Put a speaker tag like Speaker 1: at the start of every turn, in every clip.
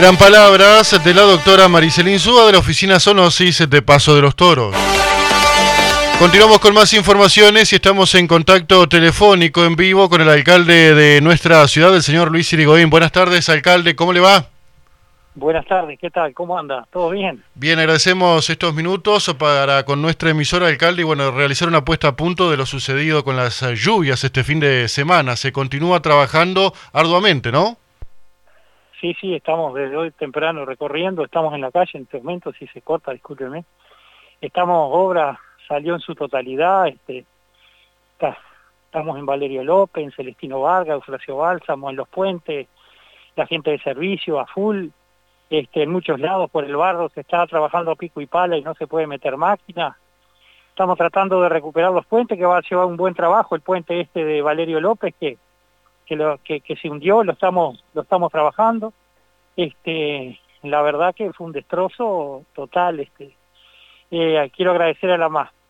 Speaker 1: Eran palabras de la doctora Maricelín Súa de la oficina Zoonosis de Paso de los Toros. Continuamos con más informaciones y estamos en contacto telefónico en vivo con el alcalde de nuestra ciudad, el señor Luis Irigoyen. Buenas tardes, alcalde, ¿cómo le va?
Speaker 2: Buenas tardes, ¿qué tal? ¿Cómo anda? ¿Todo bien?
Speaker 1: Bien, agradecemos estos minutos para con nuestra emisora, alcalde, y bueno, realizar una puesta a punto de lo sucedido con las lluvias este fin de semana. Se continúa trabajando arduamente, ¿no?
Speaker 2: Sí, estamos desde hoy temprano recorriendo, estamos en la calle, en este momento, si se corta, discúlpeme. Obra salió en su totalidad, estamos en Valerio López, en Celestino Vargas, Eufrasio Bálsamo, en Los Puentes, la gente de servicio a full, en muchos lados por el barrio se está trabajando a pico y pala y no se puede meter máquina. Estamos tratando de recuperar los puentes, que va a llevar un buen trabajo, el puente de Valerio López, que se hundió, lo estamos trabajando. La verdad que fue un destrozo total. Quiero agradecer a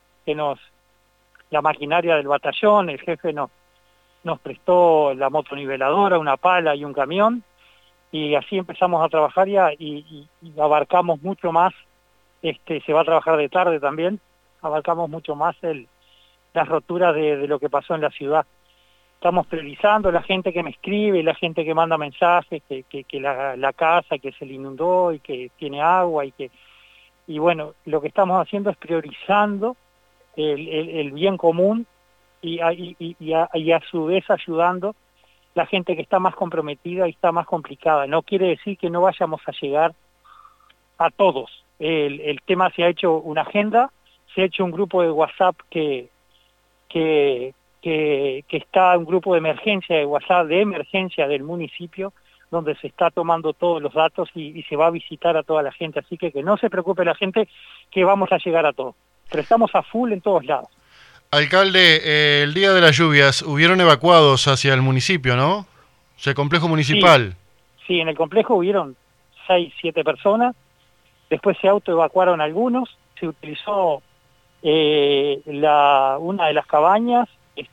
Speaker 2: la maquinaria del batallón, el jefe nos prestó la motoniveladora, una pala y un camión, y así empezamos a trabajar y abarcamos mucho más. Se va a trabajar de tarde también, abarcamos mucho más las roturas de lo que pasó en la ciudad. Estamos priorizando la gente que me escribe, la gente que manda mensajes, que la casa que se le inundó y que tiene agua y bueno, lo que estamos haciendo es priorizando el bien común y a su vez ayudando la gente que está más comprometida y está más complicada. No quiere decir que no vayamos a llegar a todos. El tema se ha hecho una agenda, se ha hecho un grupo de WhatsApp que está un grupo de emergencia de WhatsApp de emergencia del municipio, donde se está tomando todos los datos y se va a visitar a toda la gente, así que no se preocupe la gente, que vamos a llegar a todos, pero estamos a full en todos lados.
Speaker 1: Alcalde, el día de las lluvias hubieron evacuados hacia el municipio, ¿no? O sea, el complejo municipal.
Speaker 2: Sí, en el complejo hubieron 6, 7 personas, después se autoevacuaron algunos, se utilizó una de las cabañas,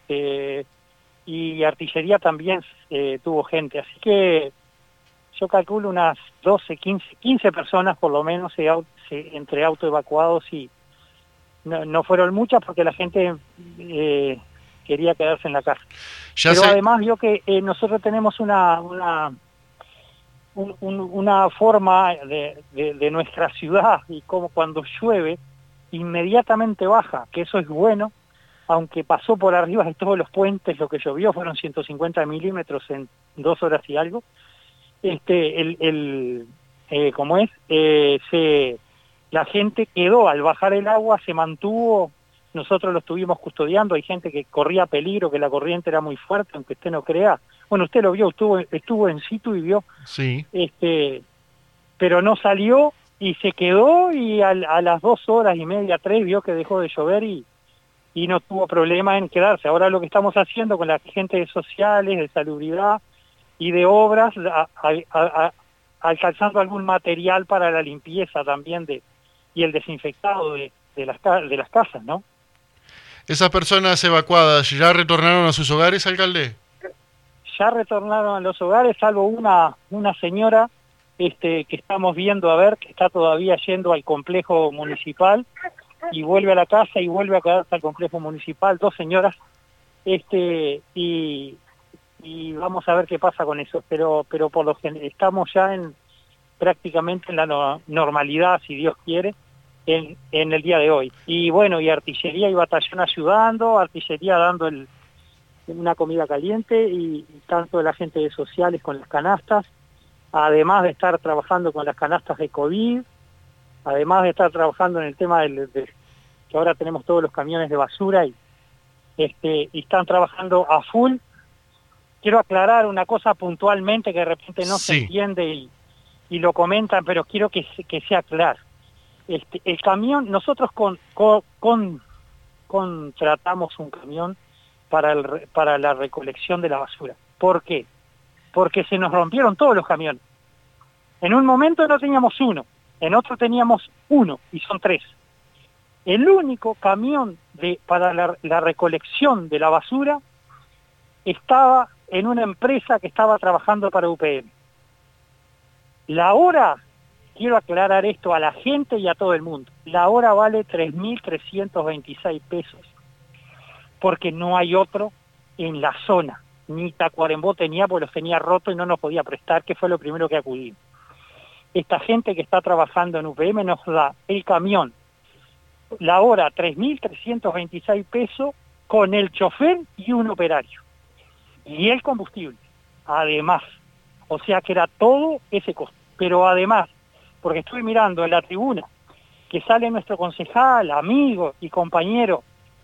Speaker 2: y artillería también tuvo gente, así que yo calculo unas 12, 15 personas por lo menos entre autoevacuados y no fueron muchas porque la gente quería quedarse en la casa. Pero además vio que nosotros tenemos una forma de nuestra ciudad, y como cuando llueve inmediatamente baja, que eso es bueno, aunque pasó por arriba de todos los puentes. Lo que llovió fueron 150 milímetros en 2 horas y algo. La gente quedó, al bajar el agua se mantuvo, nosotros lo estuvimos custodiando, hay gente que corría peligro, que la corriente era muy fuerte, aunque usted no crea. Bueno, usted lo vio, estuvo en situ y vio.
Speaker 1: Sí.
Speaker 2: Pero no salió y se quedó, y a las 2 horas y media, 3, vio que dejó de llover y no tuvo problema en quedarse. Ahora lo que estamos haciendo con la gente de sociales, de salubridad y de obras, alcanzando algún material para la limpieza también y el desinfectado de las casas, ¿no?
Speaker 1: ¿Esas personas evacuadas ya retornaron a sus hogares, alcalde?
Speaker 2: Ya retornaron a los hogares, salvo una señora que estamos viendo, a ver, que está todavía yendo al complejo municipal y vuelve a la casa y vuelve a quedarse al complejo municipal, 2 señoras, y vamos a ver qué pasa con eso, pero por lo general estamos ya prácticamente en la normalidad, si Dios quiere, en el día de hoy. Y bueno, y artillería y batallón ayudando, artillería dando una comida caliente, y tanto la gente de sociales con las canastas, además de estar trabajando con las canastas de COVID, además de estar trabajando en el tema que ahora tenemos todos los camiones de basura y están trabajando a full. Quiero aclarar una cosa puntualmente que de repente no se entiende y lo comentan, pero quiero que sea claro. El camión, nosotros contratamos un camión para la recolección de la basura. ¿Por qué? Porque se nos rompieron todos los camiones. En un momento no teníamos uno, en otro teníamos uno, y son 3. El único camión para la recolección de la basura estaba en una empresa que estaba trabajando para UPM. La hora, quiero aclarar esto a la gente y a todo el mundo, la hora vale 3.326 pesos, porque no hay otro en la zona, ni Tacuarembó tenía, porque los tenía rotos y no nos podía prestar, que fue lo primero que acudimos. Esta gente que está trabajando en UPM nos da el camión, la hora 3.326 pesos, con el chofer y un operario, y el combustible, además, o sea que era todo ese costo, pero además, porque estuve mirando en la tribuna, que sale nuestro concejal, amigo y compañero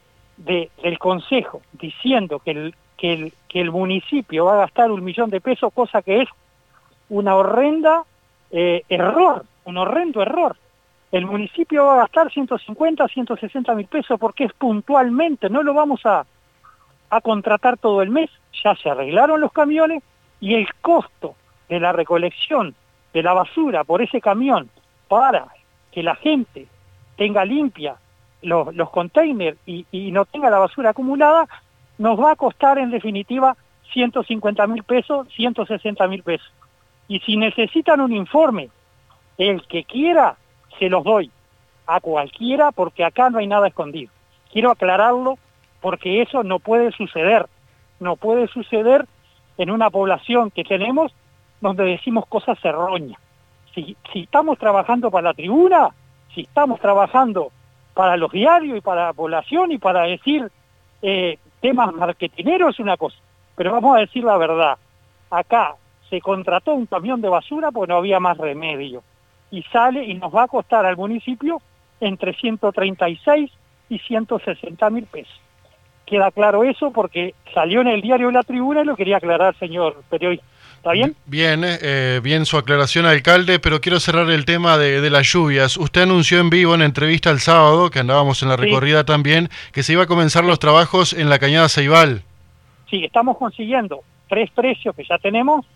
Speaker 2: del consejo, diciendo que el municipio va a gastar 1 millón de pesos, cosa que es una horrenda error, un horrendo error. El municipio va a gastar 150, 160 mil pesos porque es puntualmente, no lo vamos a contratar todo el mes, ya se arreglaron los camiones y el costo de la recolección de la basura por ese camión para que la gente tenga limpia los containers y no tenga la basura acumulada, nos va a costar en definitiva 150 mil pesos, 160 mil pesos. Y si necesitan un informe, el que quiera, se los doy a cualquiera, porque acá no hay nada escondido. Quiero aclararlo porque eso no puede suceder. No puede suceder en una población que tenemos donde decimos cosas erróneas. Si estamos trabajando para la tribuna, si estamos trabajando para los diarios y para la población y para decir temas marketineros es una cosa, pero vamos a decir la verdad. Acá se contrató un camión de basura porque no había más remedio y sale y nos va a costar al municipio entre 136 y 160 mil pesos. Queda claro eso porque salió en el diario La Tribuna y lo quería aclarar, señor periodista. ¿Está bien?
Speaker 1: Bien, bien su aclaración, alcalde, pero quiero cerrar el tema de las lluvias. Usted anunció en vivo en entrevista el sábado, que andábamos en la recorrida también, que se iba a comenzar los trabajos en la cañada Ceibal.
Speaker 2: Sí, estamos consiguiendo 3 precios que ya tenemos,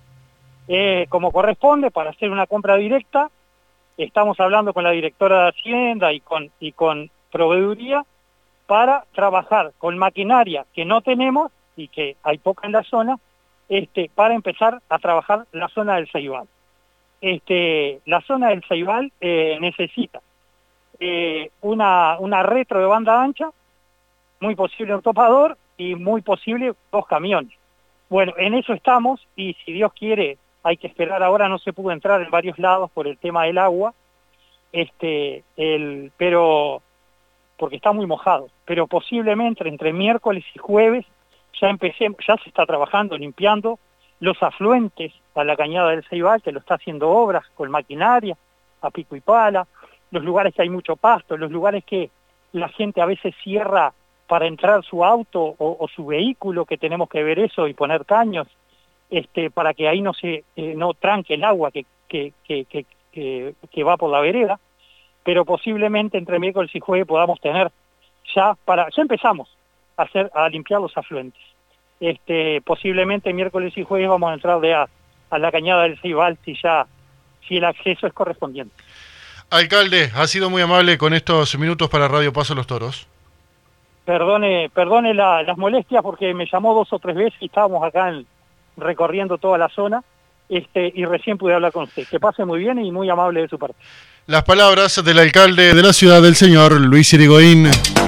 Speaker 2: como corresponde, para hacer una compra directa. Estamos hablando con la directora de Hacienda y con proveeduría para trabajar con maquinaria que no tenemos y que hay poca en la zona, para empezar a trabajar la zona del Ceibal. La zona del Ceibal necesita una retro de banda ancha, muy posible un topador y muy posible 2 camiones. Bueno, en eso estamos y si Dios quiere, hay que esperar ahora, no se pudo entrar en varios lados por el tema del agua, pero porque está muy mojado, pero posiblemente entre miércoles y jueves ya se está trabajando, limpiando los afluentes a la cañada del Ceibal, que lo está haciendo obras con maquinaria, a pico y pala, los lugares que hay mucho pasto, los lugares que la gente a veces cierra para entrar su auto o su vehículo, que tenemos que ver eso y poner caños, para que ahí no tranque el agua que va por la vereda, pero posiblemente entre miércoles y jueves podamos tener ya empezamos a limpiar los afluentes. Posiblemente miércoles y jueves vamos a entrar a la cañada del Ceibal si el acceso es correspondiente.
Speaker 1: Alcalde, ha sido muy amable con estos minutos para Radio Paso Los Toros.
Speaker 2: Perdone las molestias porque me llamó 2 o 3 veces y estábamos acá recorriendo toda la zona y recién pude hablar con usted. Que pase muy bien y muy amable de su parte.
Speaker 1: Las palabras del alcalde de la ciudad, del señor Luis Irigoyen.